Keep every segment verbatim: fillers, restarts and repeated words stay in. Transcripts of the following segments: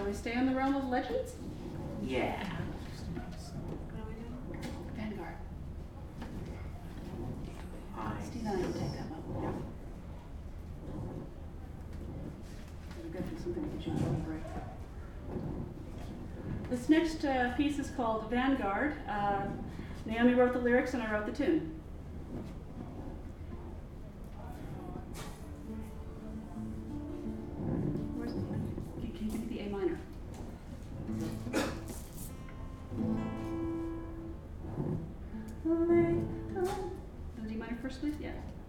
Shall we stay in the realm of legends? Yeah. What are we doing? Vanguard. I sixty-nine, take that one. Yeah. We're good for something to get you on a break. This next uh, piece is called Vanguard. Uh, Naomi wrote the lyrics and I wrote the tune. Where's the, can, can you give me the A minor? The D minor first, please? Yeah.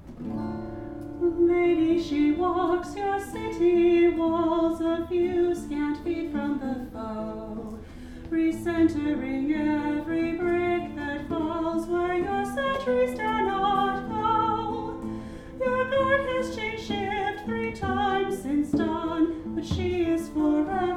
Lady, she walks your city walls, a few scant feet from the foe, recentering every brick that falls where your sentries dare not go. Your guard has changed shift three times since dawn, but she is forever